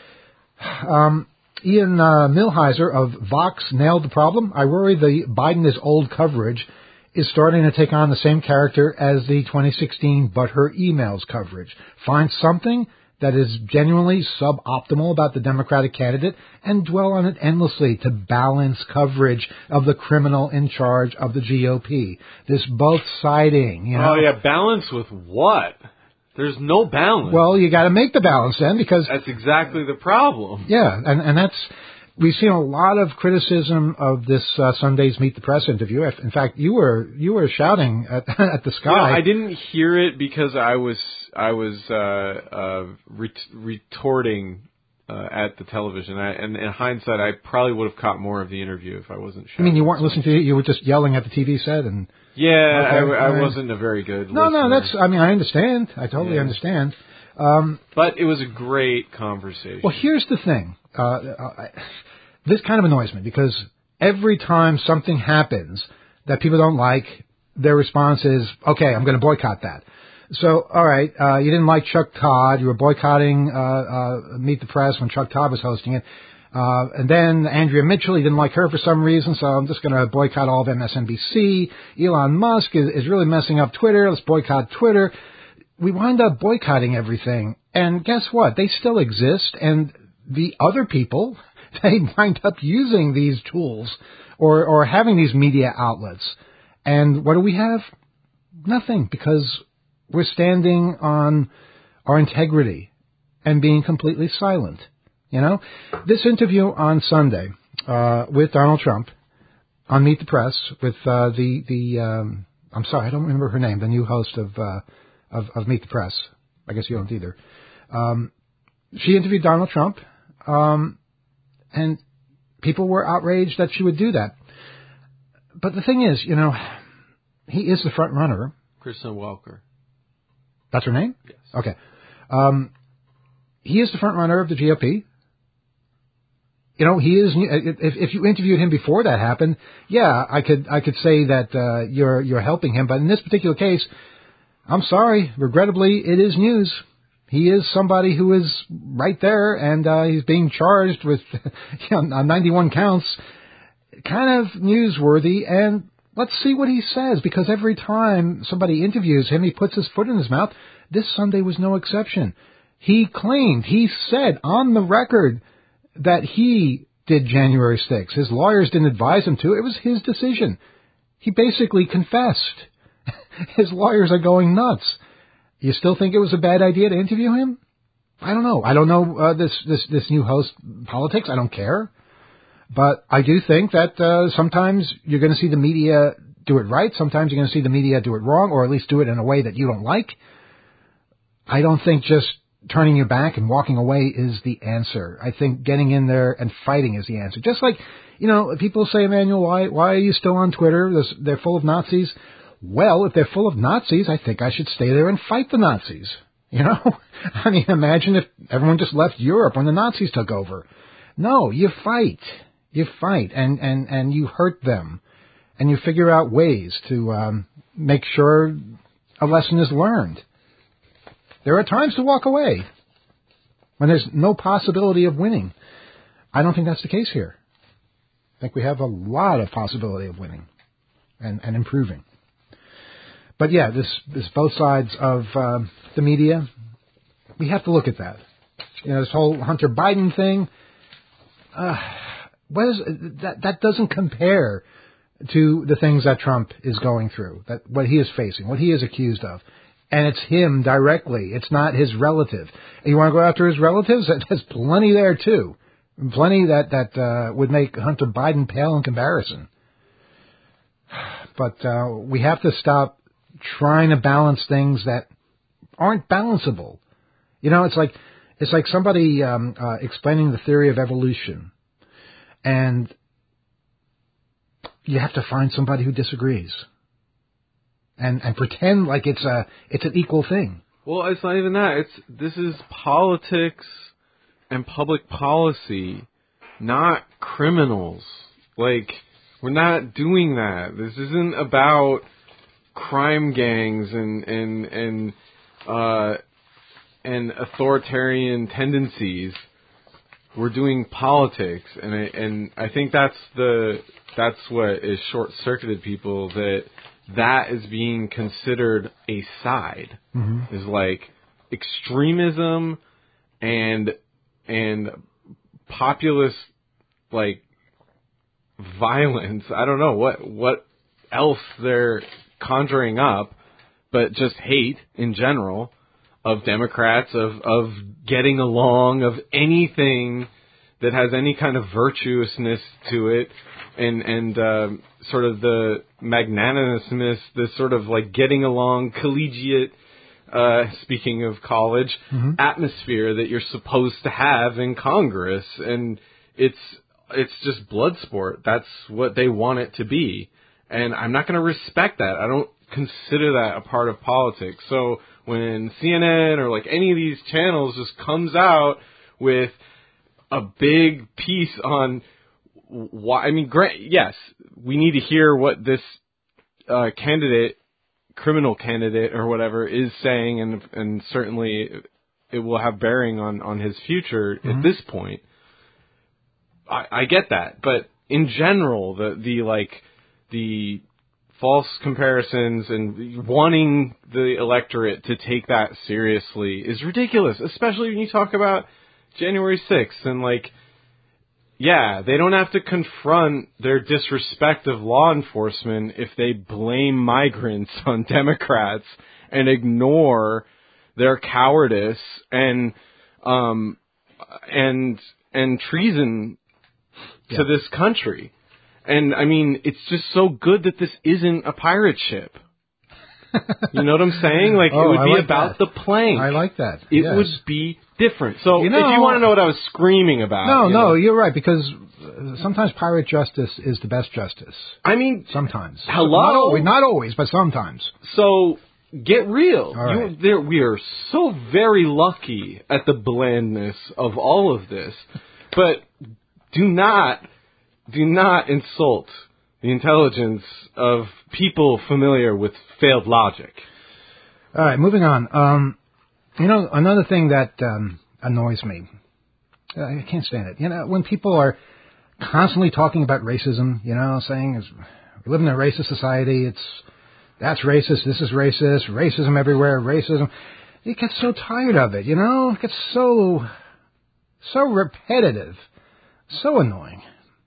Um, Ian uh, Millhiser of Vox nailed the problem. I worry the Biden is old coverage is starting to take on the same character as the twenty sixteen But Her Emails coverage. Find something that is genuinely suboptimal about the Democratic candidate and dwell on it endlessly to balance coverage of the criminal in charge of the G O P. This both-siding, you know. Oh, yeah, balance with what? There's no balance. Well, you got to make the balance then, because that's exactly the problem. Yeah, and, and that's, we've seen a lot of criticism of this uh, Sunday's Meet the Press interview. In fact, you were you were shouting at, at the sky. Yeah, I didn't hear it because I was I was uh, uh, ret- retorting uh, at the television. I, and in hindsight, I probably would have caught more of the interview if I wasn't shouting. I mean, you weren't listening to it; you were just yelling at the T V set and. Yeah, okay, I, I right. wasn't a very good No, listener. no, that's, I mean, I understand. I totally yeah. understand. Um, but it was a great conversation. Well, here's the thing. Uh, uh, this kind of annoys me because every time something happens that people don't like, their response is, okay, I'm going to boycott that. So, all right, uh, you didn't like Chuck Todd. You were boycotting uh, uh, Meet the Press when Chuck Todd was hosting it. Uh, and then Andrea Mitchell, he didn't like her for some reason, so I'm just going to boycott all of M S N B C. Elon Musk is, is really messing up Twitter. Let's boycott Twitter. We wind up boycotting everything. And guess what? They still exist. And the other people, they wind up using these tools or, or having these media outlets. And what do we have? Nothing, because we're standing on our integrity and being completely silent. You know, this interview on Sunday uh, with Donald Trump on Meet the Press with uh, the the um, I'm sorry, I don't remember her name, the new host of uh, of, of Meet the Press. I guess you don't either. Um, she interviewed Donald Trump, um, and people were outraged that she would do that. But the thing is, you know, he is the front runner. Kristen Welker. That's her name? Yes. Okay. Um, he is the front runner of the G O P. You know, he is. If, if you interviewed him before that happened, yeah, I could I could say that uh, you're you're helping him. But in this particular case, I'm sorry, regrettably, it is news. He is somebody who is right there, and uh, he's being charged with you know, ninety-one counts. Kind of newsworthy, and let's see what he says, because every time somebody interviews him, he puts his foot in his mouth. This Sunday was no exception. He claimed, he said on the record that he did January sixth. His lawyers didn't advise him to. It was his decision. He basically confessed. His lawyers are going nuts. You still think it was a bad idea to interview him? I don't know. I don't know uh, this, this, this new host politics. I don't care. But I do think that uh, sometimes you're going to see the media do it right. Sometimes you're going to see the media do it wrong, or at least do it in a way that you don't like. I don't think just turning your back and walking away is the answer. I think getting in there and fighting is the answer. Just like, you know, people say, Emmanuel, why, why are you still on Twitter? There's, they're full of Nazis. Well, if they're full of Nazis, I think I should stay there and fight the Nazis. You know? I mean, imagine if everyone just left Europe when the Nazis took over. No, you fight. You fight, and, and, and you hurt them. And you figure out ways to um, make sure a lesson is learned. There are times to walk away when there's no possibility of winning. I don't think that's the case here. I think we have a lot of possibility of winning and, and improving. But yeah, this, this both sides of uh, the media, we have to look at that. You know, this whole Hunter Biden thing, uh, what is, that, that doesn't compare to the things that Trump is going through, that what he is facing, what he is accused of. And it's him directly. It's not his relative. And you want to go after his relatives? There's plenty there, too. Plenty that, that uh, would make Hunter Biden pale in comparison. But uh, we have to stop trying to balance things that aren't balanceable. You know, it's like it's like somebody um, uh, explaining the theory of evolution. And you have to find somebody who disagrees. And and pretend like it's a it's an equal thing. Well, it's not even that. It's this is politics and public policy, not criminals. Like, we're not doing that. This isn't about crime gangs and and and uh, and authoritarian tendencies. We're doing politics, and I, and I think that's the that's what is short-circuited people, that that is being considered a side. Mm-hmm. Is like extremism and and populist like violence. I don't know what what else they're conjuring up, but just hate in general of Democrats, of of getting along, of anything that has any kind of virtuousness to it, and and uh, sort of the magnanimousness, this sort of like getting along, collegiate, uh, speaking of college, mm-hmm. atmosphere that you're supposed to have in Congress, and it's it's just blood sport. That's what they want it to be, and I'm not going to respect that. I don't consider that a part of politics. So when C N N or like any of these channels just comes out with a big piece on why, I mean, great, yes, we need to hear what this uh, candidate, criminal candidate or whatever, is saying, and and certainly it will have bearing on, on his future mm-hmm. at this point. I, I get that, but in general, the the like the false comparisons and wanting the electorate to take that seriously is ridiculous, especially when you talk about January sixth and like, yeah, they don't have to confront their disrespect of law enforcement if they blame migrants on Democrats and ignore their cowardice and um and and treason yeah. to this country. And, I mean, it's just so good that this isn't a pirate ship. You know what I'm saying? Like, oh, it would I be like about that. the plank. I like that. It yes. would be different. So, you know, if you want to know what I was screaming about. No, you no, know, you're right, because sometimes pirate justice is the best justice. I mean, sometimes. Hello? Not always, not always, but sometimes. So, get real. All right. You, there, we are so very lucky at the blandness of all of this. But do not... Do not insult the intelligence of people familiar with failed logic. All right, moving on. Um, You know, another thing that um, annoys me, I can't stand it. You know, when people are constantly talking about racism, you know, saying we live in a racist society, it's that's racist, this is racist, racism everywhere, racism. You get so tired of it, you know? It gets so, so repetitive, so annoying.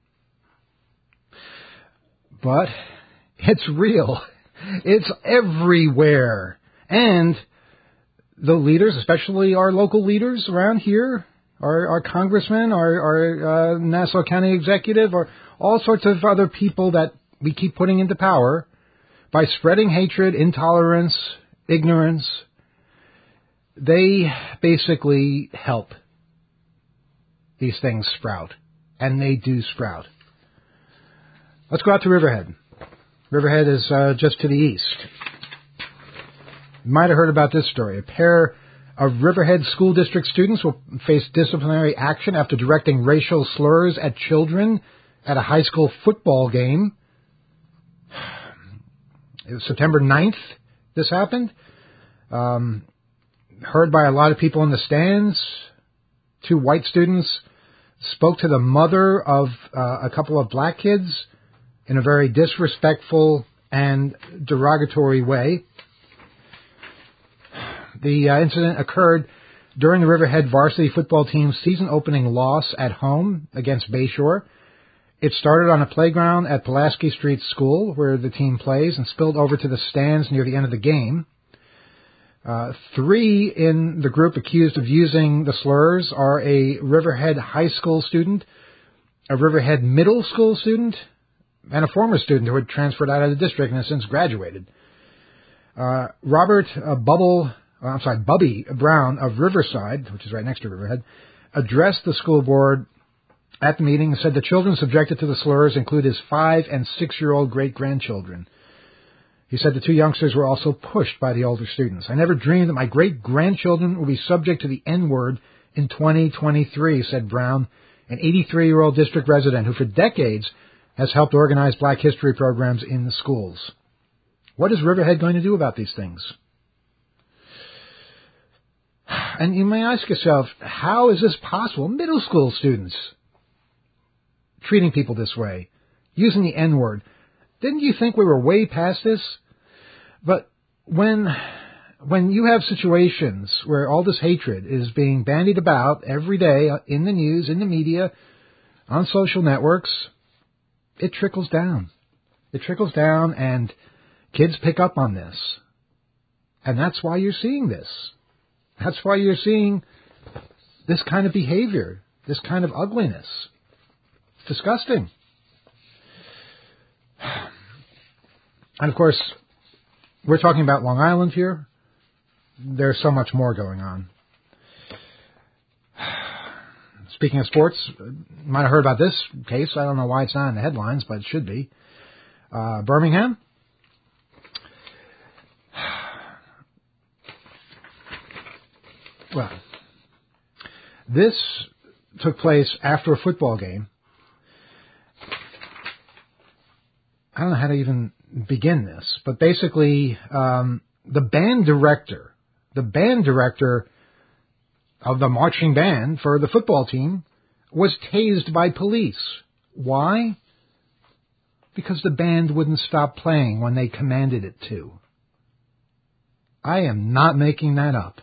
But it's real. It's everywhere. And the leaders, especially our local leaders around here, our, our congressmen, our, our uh, Nassau County executive, or all sorts of other people that we keep putting into power, by spreading hatred, intolerance, ignorance, they basically help these things sprout. And they do sprout. Let's go out to Riverhead. Riverhead is uh, just to the east. You might have heard about this story. A pair of Riverhead School District students will face disciplinary action after directing racial slurs at children at a high school football game. It was September ninth this happened. Um, heard by a lot of people in the stands. Two white students spoke to the mother of uh, a couple of black kids in a very disrespectful and derogatory way. The uh, incident occurred during the Riverhead varsity football team's season-opening loss at home against Bayshore. It started on a playground at Pulaski Street School, where the team plays, and spilled over to the stands near the end of the game. Uh, three in the group accused of using the slurs are a Riverhead High School student, a Riverhead Middle School student, and a former student who had transferred out of the district and has since graduated. Uh, Robert uh, Bubble, uh, I'm sorry, Bubby Brown of Riverside, which is right next to Riverhead, addressed the school board at the meeting and said the children subjected to the slurs include his five- and six-year-old great-grandchildren. He said the two youngsters were also pushed by the older students. I never dreamed that my great-grandchildren would be subject to the N-word in twenty twenty-three, said Brown, an eighty-three-year-old district resident who for decades has helped organize black history programs in the schools. What is Riverhead going to do about these things? And you may ask yourself, how is this possible? Middle school students treating people this way, using the N-word. Didn't you think we were way past this? But when when you have situations where all this hatred is being bandied about every day in the news, in the media, on social networks, it trickles down. It trickles down and kids pick up on this. And that's why you're seeing this. That's why you're seeing this kind of behavior, this kind of ugliness. It's disgusting. And of course, we're talking about Long Island here. There's so much more going on. Speaking of sports, you might have heard about this case. I don't know why it's not in the headlines, but it should be. Uh, Birmingham. Well, this took place after a football game. I don't know how to even begin this, but basically, um, the band director, the band director of the marching band for the football team was tased by police. Why? Because the band wouldn't stop playing when they commanded it to. I am not making that up.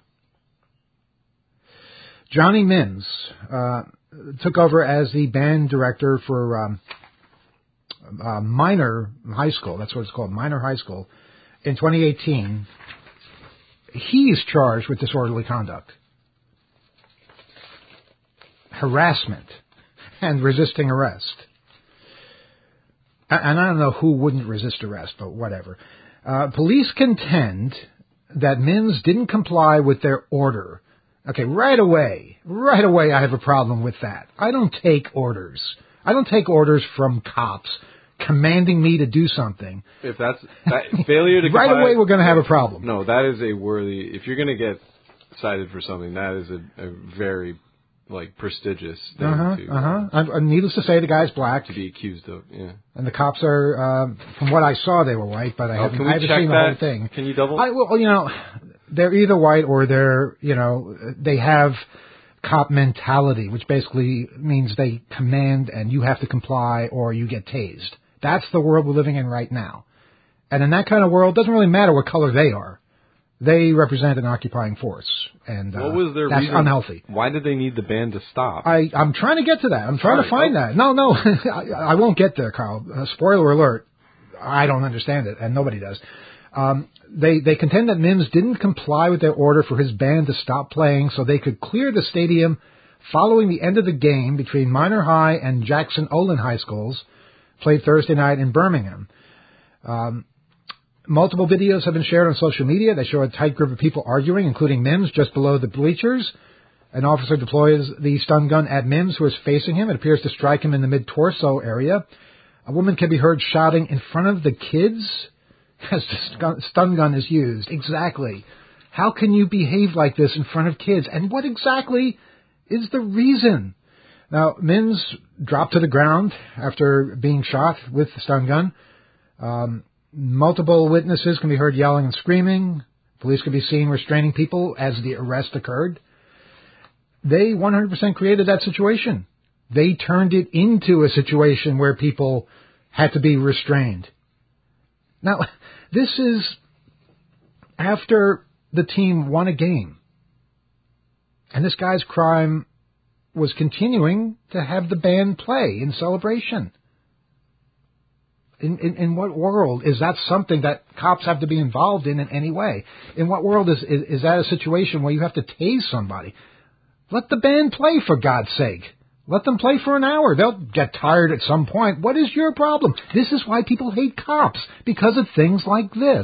Johnny Mims uh, took over as the band director for um, uh, Minor High School. That's what it's called, Minor High School, in twenty eighteen. He's charged with disorderly conduct, harassment, and resisting arrest. And I don't know who wouldn't resist arrest, but whatever. Uh, police contend that Mims didn't comply with their order. Okay, right away, right away I have a problem with that. I don't take orders. I don't take orders from cops commanding me to do something. If that's that failure to right comply, away, we're going to have a problem. No, that is a worthy. If you're going to get cited for something, that is a, a very like prestigious thing uh-huh, to. Uh-huh. Uh, needless to say, the guy's black to be accused of. Yeah. And the cops are, uh, from what I saw, they were white, but I oh, haven't, can we I haven't check seen that? the whole thing. Can you double? I, well, you know, they're either white or they're, you know, they have cop mentality, which basically means they command and you have to comply or you get tased. That's the world we're living in right now. And in that kind of world, it doesn't really matter what color they are. They represent an occupying force. And uh, what was their that's reason? unhealthy. Why did they need the ban to stop? I, I'm trying to get to that. I'm trying Sorry. to find oh. that. No, no, I, I won't get there, Carl. Uh, spoiler alert. I don't understand it, and nobody does. Um, they, they contend that Mims didn't comply with their order for his band to stop playing so they could clear the stadium following the end of the game between Minor High and Jackson Olin High Schools, played Thursday night in Birmingham. Um, multiple videos have been shared on social media. They show a tight group of people arguing, including Mims, just below the bleachers. An officer deploys the stun gun at Mims, who is facing him. It appears to strike him in the mid-torso area. A woman can be heard shouting in front of the kids as the stun gun is used. Exactly. How can you behave like this in front of kids? And what exactly is the reason? Now, Mims dropped to the ground after being shot with the stun gun. Um, multiple witnesses can be heard yelling and screaming. Police can be seen restraining people as the arrest occurred. They one hundred percent created that situation. They turned it into a situation where people had to be restrained. Now, this is after the team won a game. And this guy's crime was continuing to have the band play in celebration. In, in, in what world is that something that cops have to be involved in in any way? In what world is, is, is that a situation where you have to tase somebody? Let the band play, for God's sake. Let them play for an hour. They'll get tired at some point. What is your problem? This is why people hate cops, because of things like this.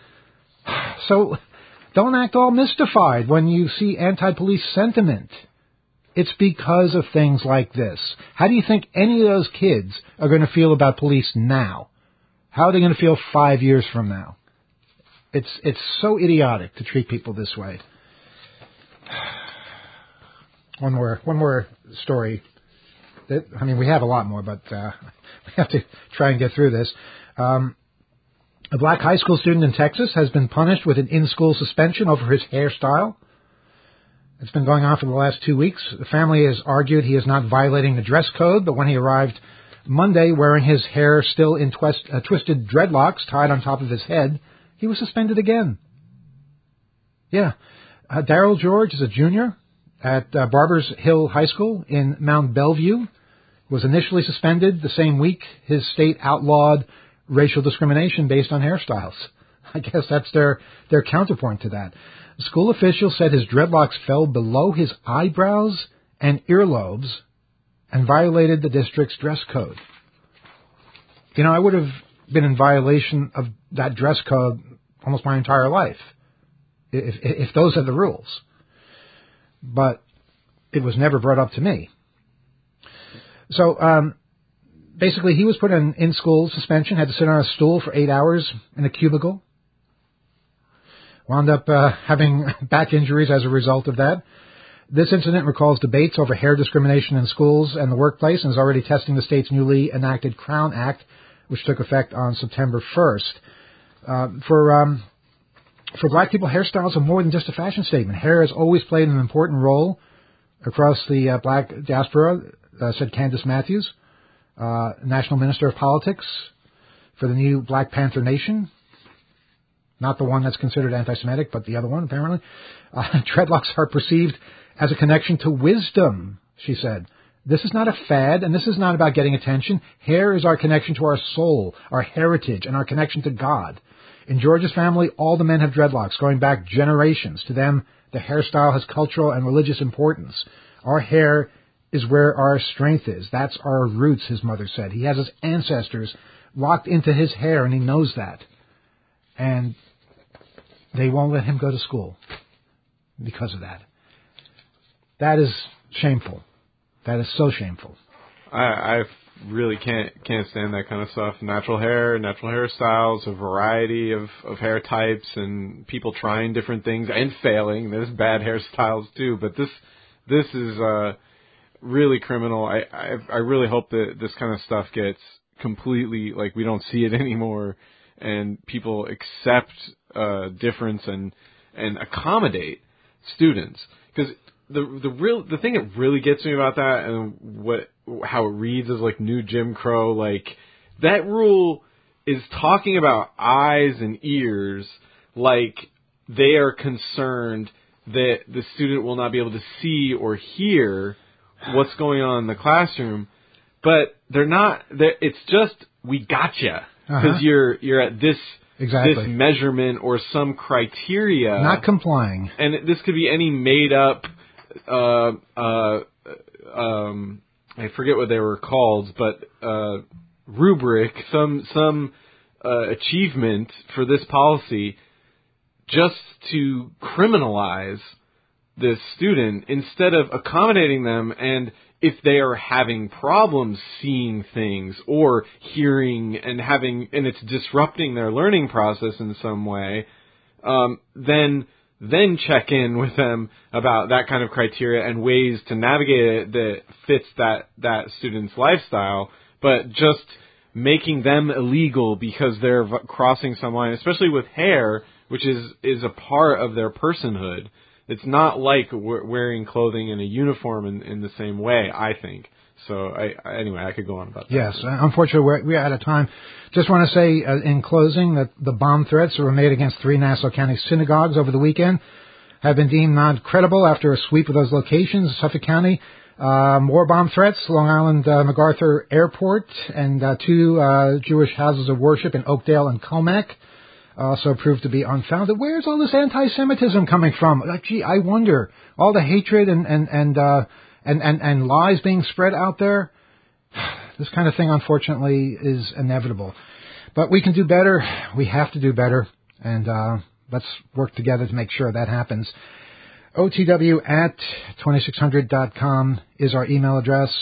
So don't act all mystified when you see anti-police sentiment. It's because of things like this. How do you think any of those kids are going to feel about police now? How are they going to feel five years from now? It's it's so idiotic to treat people this way. One more one more story. That, I mean, we have a lot more, but uh, we have to try and get through this. Um, a black high school student in Texas has been punished with an in-school suspension over his hairstyle. It's been going on for the last two weeks. The family has argued he is not violating the dress code, but when he arrived Monday wearing his hair still in twist, uh, twisted dreadlocks tied on top of his head, he was suspended again. Yeah. Uh, Daryl George is a junior at uh, Barbers Hill High School in Mount Bellevue. Was initially suspended the same week his state outlawed racial discrimination based on hairstyles. I guess that's their, their counterpoint to that. School officials said his dreadlocks fell below his eyebrows and earlobes and violated the district's dress code. You know, I would have been in violation of that dress code almost my entire life, if, if those are the rules. But it was never brought up to me. So, um, basically, he was put in in-school suspension, had to sit on a stool for eight hours in a cubicle. Wound up uh, having back injuries as a result of that. This incident recalls debates over hair discrimination in schools and the workplace and is already testing the state's newly enacted Crown Act, which took effect on September first. Uh, for um, for black people, hairstyles are more than just a fashion statement. Hair has always played an important role across the uh, black diaspora, uh, said Candace Matthews, uh, National Minister of Politics for the new Black Panther Nation. Not the one that's considered anti-Semitic, but the other one, apparently. Uh, dreadlocks are perceived as a connection to wisdom, she said. This is not a fad, and this is not about getting attention. Hair is our connection to our soul, our heritage, and our connection to God. In George's family, all the men have dreadlocks, going back generations. To them, the hairstyle has cultural and religious importance. Our hair is where our strength is. That's our roots, his mother said. He has his ancestors locked into his hair, and he knows that. And they won't let him go to school because of that. That is shameful. That is so shameful. I, I really can't can't stand that kind of stuff. Natural hair, natural hairstyles, a variety of, of hair types, and people trying different things and failing. There's bad hairstyles too, but this this is uh, really criminal. I, I I really hope that this kind of stuff gets completely, like, we don't see it anymore, and people accept uh, difference and and accommodate students. Because the the real the thing that really gets me about that and what how it reads as like new Jim Crow, like that rule is talking about eyes and ears like they are concerned that the student will not be able to see or hear what's going on in the classroom, but they're not. They're, it's just we gotcha because uh-huh. you're you're at this exactly. this measurement or some criteria, not complying, and this could be any made up. Uh, uh, um, I forget what they were called, but uh, rubric, some some uh, achievement for this policy, just to criminalize this student instead of accommodating them. And if they are having problems seeing things or hearing and having, and it's disrupting their learning process in some way, um, then then check in with them about that kind of criteria and ways to navigate it that fits that, that student's lifestyle. But just making them illegal because they're v- crossing some line, especially with hair, which is, is a part of their personhood. It's not like w- wearing clothing in a uniform in, in the same way, I think. So, I, I, anyway, I could go on about that. Yes, too. Unfortunately, we're, we're out of time. Just want to say uh, in closing that the bomb threats that were made against three Nassau County synagogues over the weekend have been deemed non-credible after a sweep of those locations. Suffolk County, uh, more bomb threats, Long Island uh, MacArthur Airport, and uh, two uh, Jewish houses of worship in Oakdale and Comac also proved to be unfounded. Where's all this anti-Semitism coming from? Like, gee, I wonder. All the hatred and and and uh, and, and and lies being spread out there. This kind of thing, unfortunately, is inevitable. But we can do better. We have to do better, and uh, let's work together to make sure that happens. O T W at twenty-six hundred dot com is our email address.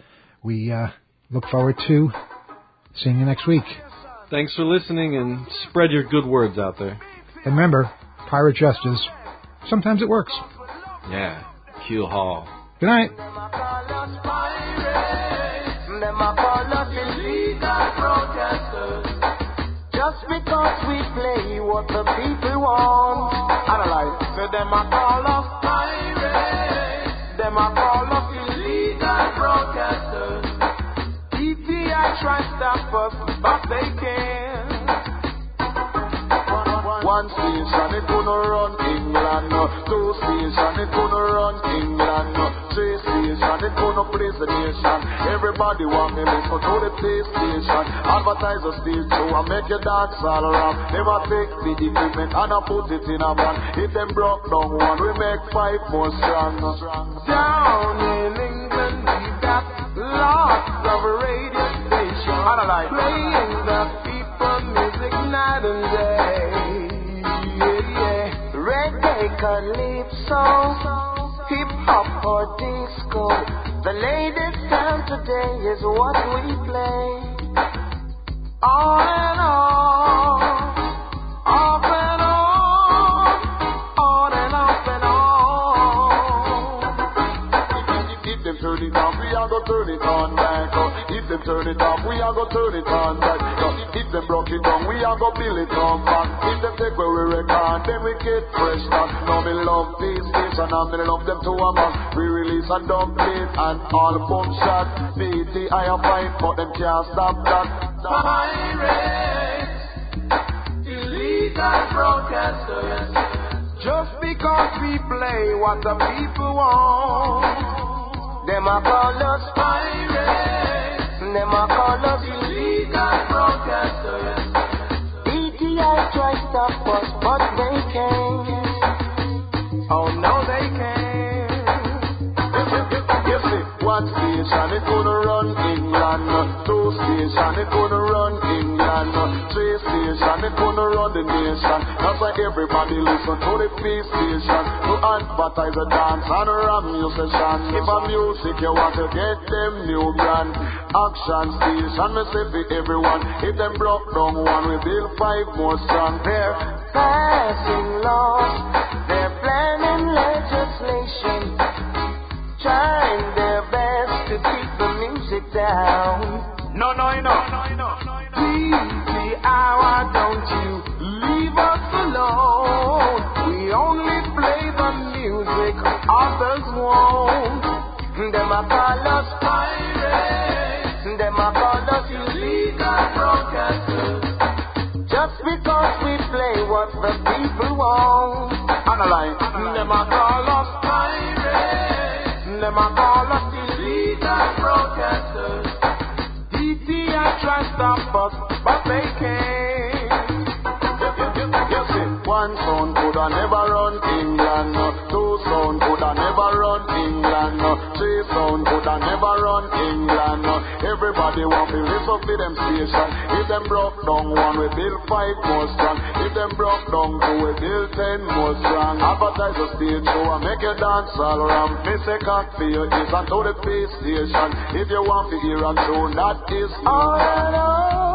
We uh, look forward to seeing you next week. Thanks for listening, and spread your good words out there. And remember, pirate justice, sometimes it works. Yeah, Keel Hall. Good night. Just because we play what the people want. Analyze. So them a call us pirates. Them a call us illegal broadcasters. T T I try stop us, but they can't. One station it gonna run England, two station it gonna run England, three station it gonna praise the nation. Everybody want me listen to the PlayStation. Advertisers steal too and make your dogs all around. Never take the equipment and I put it in a van. If them broke down one, we make five more strong. Down in England we've got lots of radio stations playing the people music night and day. Reggae, calypso, hip-hop or disco. The latest sound today is what we play. On and on, off and on, on and off and on. If them turn it off, we are gonna turn it on back. If them turn it off, we are gonna turn it on back. If them broke it down, we are gonna build it on back. If them take where we record, then we get fresh back. Now me love this station and me love them to a man. We release a dub plate and all boom shot. B T I a fight, but them can't stop that. Pirates, illegal broadcasters. Just because we play what the people want, them a call us pirates. Them a call us illegal broadcasters. B T I try stop us, but they can't. Oh no, they can't. You see, one station it gonna run England, two station it gonna run England, three station it gonna run the nation. That's why everybody listen to the P station to advertise a dance and a ram musician. If a music you want to get them new brand, action station me say for everyone. If them broke down one, we build five more strong. They're passing laws, they're planning legislation, trying their best to keep the music down. No, no, no, no, no, no. P T I, why don't you leave us alone? We only Them a call us pirates. Them a call us illegal broadcasters. Just because we play what the people want. Analyze. Them a call us pirates. Them a call us illegal broadcasters. D T I try stop us, but they can't. You see, one sound coulda never run England. Two sound coulda never run England. Three sound coulda never run England. Everybody want to listen to them station. If them broke down one, we build five more strong. If them broke down two, we build ten more strong. Advertise the stage show and make you dance all around. Me say cock for your ears and to the pay station. If you want to hear a tune, that is all I know.